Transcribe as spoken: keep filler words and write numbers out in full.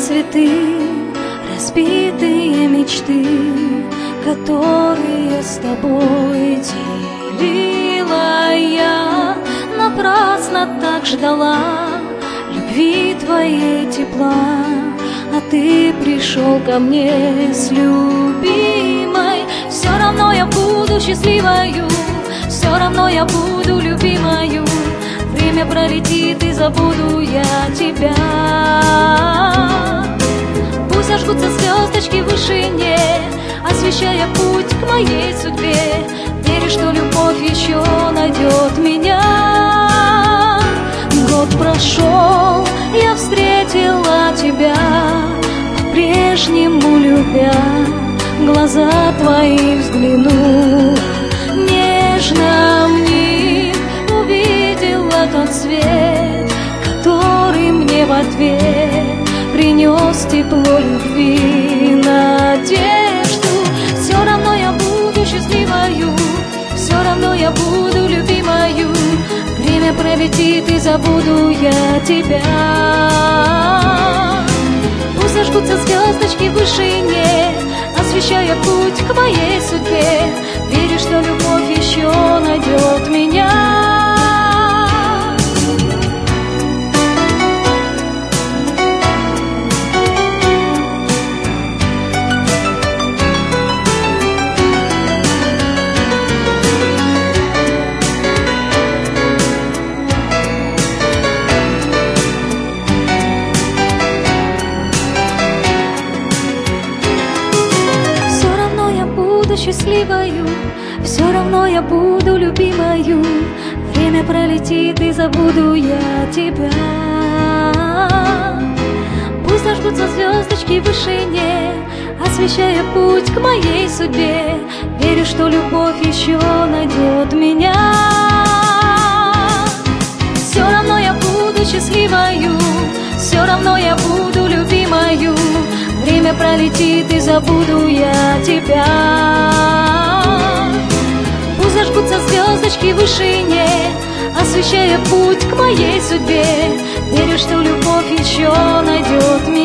цветы, разбитые мечты, которые с тобой делила я. Напрасно так ждала любви твоей, тепла, а ты пришел ко мне с любимой. Все равно я буду счастливою, все равно я буду любимою. Время пролетит и забуду я тебя. Пусть зажгутся звездочки в вышине, освещая путь к моей судьбе. Верю, что любовь еще найдет меня. Год прошел, я встретила тебя, по-прежнему любя. Глаза твои взгляну, нежно мне увидела тот свет, который мне в ответ принес тепло любви, надежду. Все равно я буду счастливою, все равно я буду любимою. Время пролетит и забуду я тебя. Пусть зажгутся звездочки в вышине, освещая путь к моей судьбе. Верю, что любовь еще найдет меня. Счастливою, все равно я буду любимою. Время пролетит и забуду я тебя. Пусть зажгутся звездочки в вышине, освещая путь к моей судьбе. Верю, что любовь еще найдет меня. Все равно я буду счастливою, все равно я буду любимою. Время пролетит и забуду я тебя. Пусть зажгутся звездочки в вышине, освещая путь к моей судьбе. Верю, что любовь еще найдет меня.